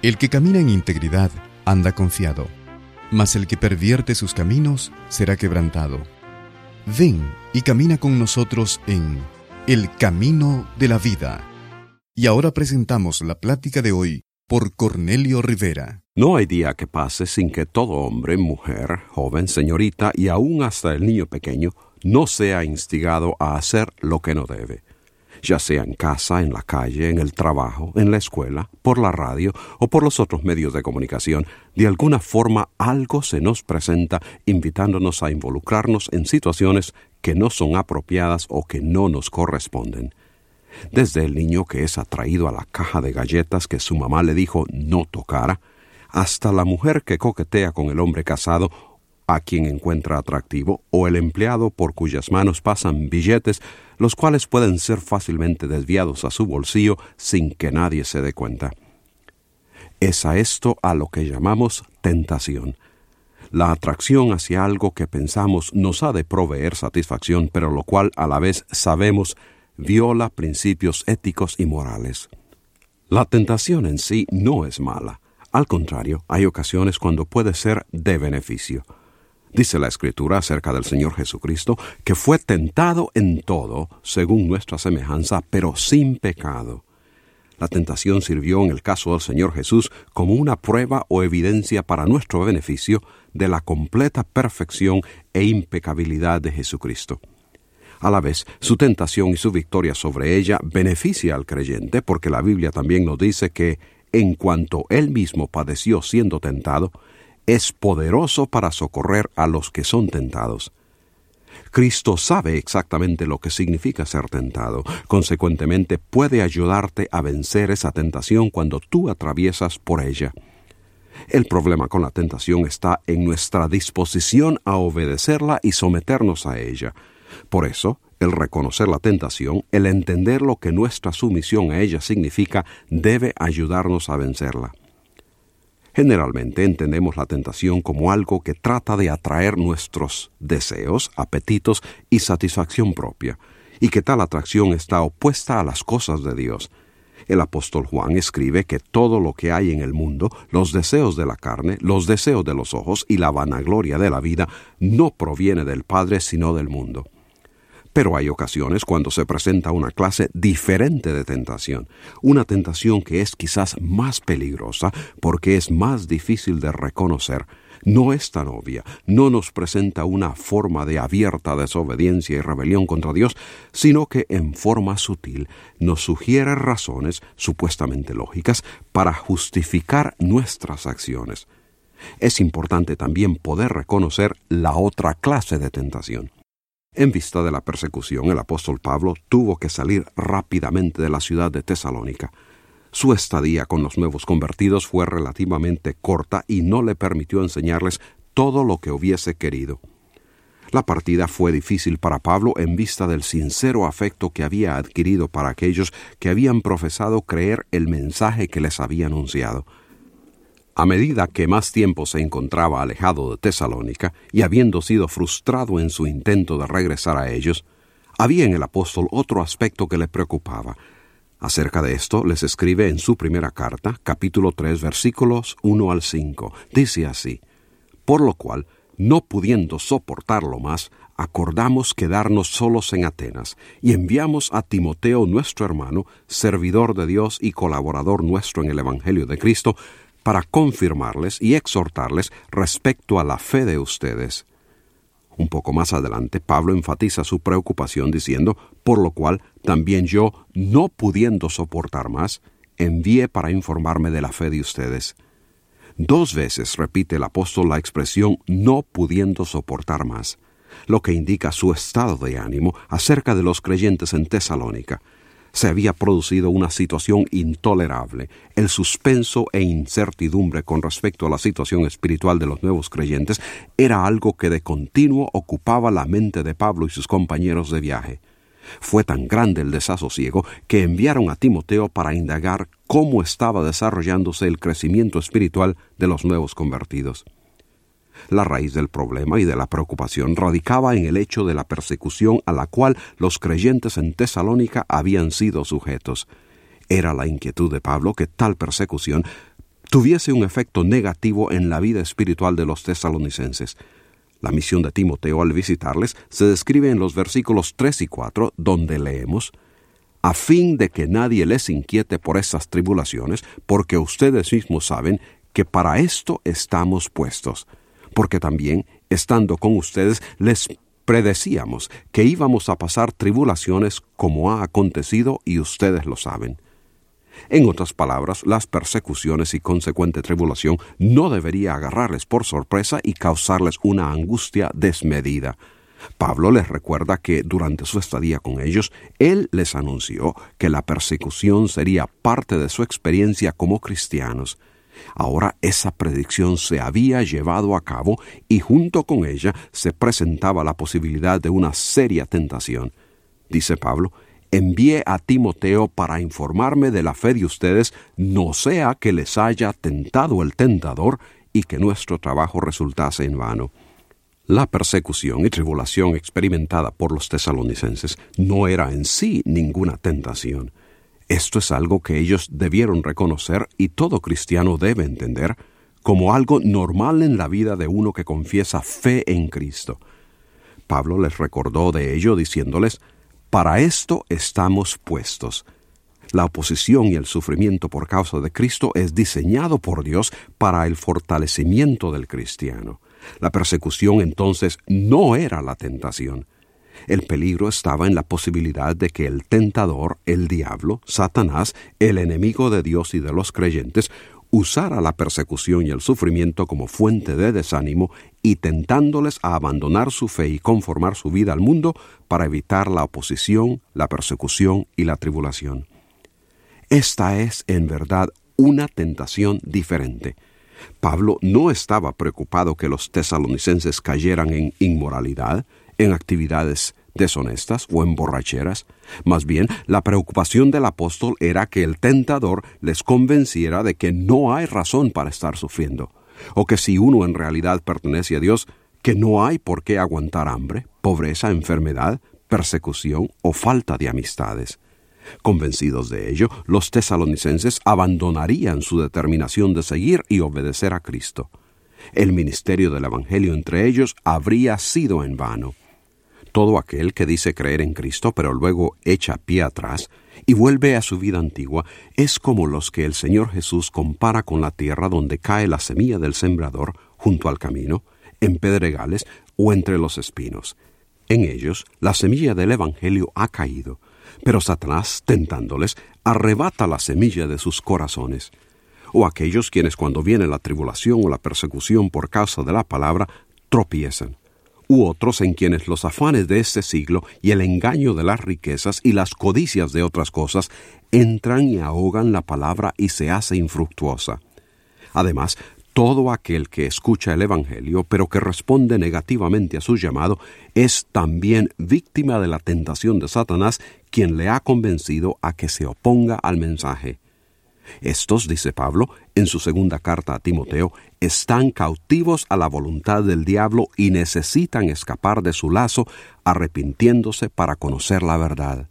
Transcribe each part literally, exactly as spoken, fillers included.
El que camina en integridad anda confiado, mas el que pervierte sus caminos será quebrantado. Ven y camina con nosotros en El Camino de la Vida. Y ahora presentamos la plática de hoy por Cornelio Rivera. No hay día que pase sin que todo hombre, mujer, joven, señorita y aún hasta el niño pequeño no sea instigado a hacer lo que no debe. Ya sea en casa, en la calle, en el trabajo, en la escuela, por la radio o por los otros medios de comunicación, de alguna forma algo se nos presenta invitándonos a involucrarnos en situaciones que no son apropiadas o que no nos corresponden. Desde el niño que es atraído a la caja de galletas que su mamá le dijo no tocara, hasta la mujer que coquetea con el hombre casado a quien encuentra atractivo, o el empleado por cuyas manos pasan billetes, los cuales pueden ser fácilmente desviados a su bolsillo sin que nadie se dé cuenta. Es a esto a lo que llamamos tentación. La atracción hacia algo que pensamos nos ha de proveer satisfacción, pero lo cual a la vez sabemos viola principios éticos y morales. La tentación en sí no es mala. Al contrario, hay ocasiones cuando puede ser de beneficio. Dice la Escritura acerca del Señor Jesucristo que fue tentado en todo, según nuestra semejanza, pero sin pecado. La tentación sirvió en el caso del Señor Jesús como una prueba o evidencia para nuestro beneficio de la completa perfección e impecabilidad de Jesucristo. A la vez, su tentación y su victoria sobre ella beneficia al creyente, porque la Biblia también nos dice que, en cuanto él mismo padeció siendo tentado, es poderoso para socorrer a los que son tentados. Cristo sabe exactamente lo que significa ser tentado. Consecuentemente, puede ayudarte a vencer esa tentación cuando tú atraviesas por ella. El problema con la tentación está en nuestra disposición a obedecerla y someternos a ella. Por eso, el reconocer la tentación, el entender lo que nuestra sumisión a ella significa, debe ayudarnos a vencerla. Generalmente entendemos la tentación como algo que trata de atraer nuestros deseos, apetitos y satisfacción propia, y que tal atracción está opuesta a las cosas de Dios. El apóstol Juan escribe que todo lo que hay en el mundo, los deseos de la carne, los deseos de los ojos y la vanagloria de la vida, no proviene del Padre sino del mundo. Pero hay ocasiones cuando se presenta una clase diferente de tentación, una tentación que es quizás más peligrosa porque es más difícil de reconocer, no es tan obvia, no nos presenta una forma de abierta desobediencia y rebelión contra Dios, sino que en forma sutil nos sugiere razones supuestamente lógicas para justificar nuestras acciones. Es importante también poder reconocer la otra clase de tentación. En vista de la persecución, el apóstol Pablo tuvo que salir rápidamente de la ciudad de Tesalónica. Su estadía con los nuevos convertidos fue relativamente corta y no le permitió enseñarles todo lo que hubiese querido. La partida fue difícil para Pablo en vista del sincero afecto que había adquirido para aquellos que habían profesado creer el mensaje que les había anunciado. A medida que más tiempo se encontraba alejado de Tesalónica y habiendo sido frustrado en su intento de regresar a ellos, había en el apóstol otro aspecto que le preocupaba. Acerca de esto les escribe en su primera carta, capítulo tres, versículos uno al cinco. Dice así: por lo cual, no pudiendo soportarlo más, acordamos quedarnos solos en Atenas, y enviamos a Timoteo nuestro hermano, servidor de Dios y colaborador nuestro en el Evangelio de Cristo, para confirmarles y exhortarles respecto a la fe de ustedes. Un poco más adelante, Pablo enfatiza su preocupación diciendo, por lo cual también yo, no pudiendo soportar más, envié para informarme de la fe de ustedes. Dos veces repite el apóstol la expresión no pudiendo soportar más, lo que indica su estado de ánimo acerca de los creyentes en Tesalónica. Se había producido una situación intolerable. El suspenso e incertidumbre con respecto a la situación espiritual de los nuevos creyentes era algo que de continuo ocupaba la mente de Pablo y sus compañeros de viaje. Fue tan grande el desasosiego que enviaron a Timoteo para indagar cómo estaba desarrollándose el crecimiento espiritual de los nuevos convertidos. La raíz del problema y de la preocupación radicaba en el hecho de la persecución a la cual los creyentes en Tesalónica habían sido sujetos. Era la inquietud de Pablo que tal persecución tuviese un efecto negativo en la vida espiritual de los tesalonicenses. La misión de Timoteo al visitarles se describe en los versículos tres y cuatro, donde leemos: a fin de que nadie les inquiete por estas tribulaciones, porque ustedes mismos saben que para esto estamos puestos. Porque también, estando con ustedes, les predecíamos que íbamos a pasar tribulaciones como ha acontecido y ustedes lo saben. En otras palabras, las persecuciones y consecuente tribulación no debería agarrarles por sorpresa y causarles una angustia desmedida. Pablo les recuerda que durante su estadía con ellos, él les anunció que la persecución sería parte de su experiencia como cristianos. Ahora esa predicción se había llevado a cabo y junto con ella se presentaba la posibilidad de una seria tentación. Dice Pablo: envié a Timoteo para informarme de la fe de ustedes, no sea que les haya tentado el tentador y que nuestro trabajo resultase en vano. La persecución y tribulación experimentada por los tesalonicenses no era en sí ninguna tentación. Esto es algo que ellos debieron reconocer y todo cristiano debe entender como algo normal en la vida de uno que confiesa fe en Cristo. Pablo les recordó de ello diciéndoles: para esto estamos puestos. La oposición y el sufrimiento por causa de Cristo es diseñado por Dios para el fortalecimiento del cristiano. La persecución entonces no era la tentación. El peligro estaba en la posibilidad de que el tentador, el diablo, Satanás, el enemigo de Dios y de los creyentes, usara la persecución y el sufrimiento como fuente de desánimo y tentándoles a abandonar su fe y conformar su vida al mundo para evitar la oposición, la persecución y la tribulación. Esta es, en verdad, una tentación diferente. Pablo no estaba preocupado que los tesalonicenses cayeran en inmoralidad, en actividades deshonestas o en borracheras. Más bien, la preocupación del apóstol era que el tentador les convenciera de que no hay razón para estar sufriendo, o que si uno en realidad pertenece a Dios, que no hay por qué aguantar hambre, pobreza, enfermedad, persecución o falta de amistades. Convencidos de ello, los tesalonicenses abandonarían su determinación de seguir y obedecer a Cristo. El ministerio del Evangelio entre ellos habría sido en vano. Todo aquel que dice creer en Cristo, pero luego echa pie atrás y vuelve a su vida antigua, es como los que el Señor Jesús compara con la tierra donde cae la semilla del sembrador junto al camino, en pedregales o entre los espinos. En ellos, la semilla del Evangelio ha caído, pero Satanás, tentándoles, arrebata la semilla de sus corazones. O aquellos quienes cuando viene la tribulación o la persecución por causa de la palabra, tropiezan. U otros en quienes los afanes de este siglo y el engaño de las riquezas y las codicias de otras cosas entran y ahogan la palabra y se hace infructuosa. Además, todo aquel que escucha el Evangelio, pero que responde negativamente a su llamado, es también víctima de la tentación de Satanás, quien le ha convencido a que se oponga al mensaje. Estos, dice Pablo, en su segunda carta a Timoteo, están cautivos a la voluntad del diablo y necesitan escapar de su lazo, arrepintiéndose para conocer la verdad.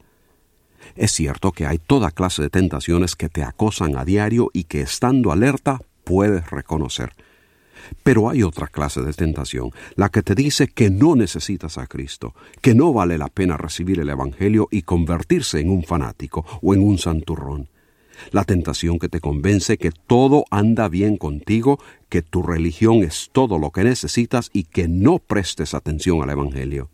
Es cierto que hay toda clase de tentaciones que te acosan a diario y que, estando alerta, puedes reconocer. Pero hay otra clase de tentación, la que te dice que no necesitas a Cristo, que no vale la pena recibir el Evangelio y convertirse en un fanático o en un santurrón. La tentación que te convence que todo anda bien contigo, que tu religión es todo lo que necesitas y que no prestes atención al Evangelio.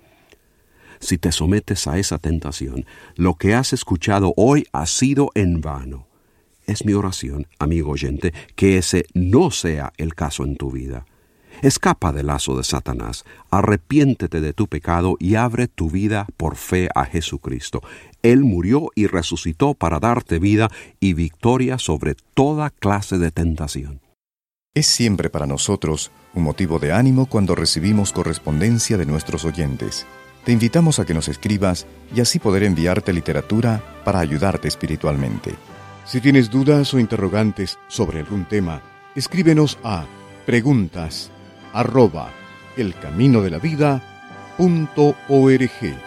Si te sometes a esa tentación, lo que has escuchado hoy ha sido en vano. Es mi oración, amigo oyente, que ese no sea el caso en tu vida. Escapa del lazo de Satanás, arrepiéntete de tu pecado y abre tu vida por fe a Jesucristo. Él murió y resucitó para darte vida y victoria sobre toda clase de tentación. Es siempre para nosotros un motivo de ánimo cuando recibimos correspondencia de nuestros oyentes. Te invitamos a que nos escribas y así poder enviarte literatura para ayudarte espiritualmente. Si tienes dudas o interrogantes sobre algún tema, escríbenos a preguntas arroba elcaminodelavida punto org.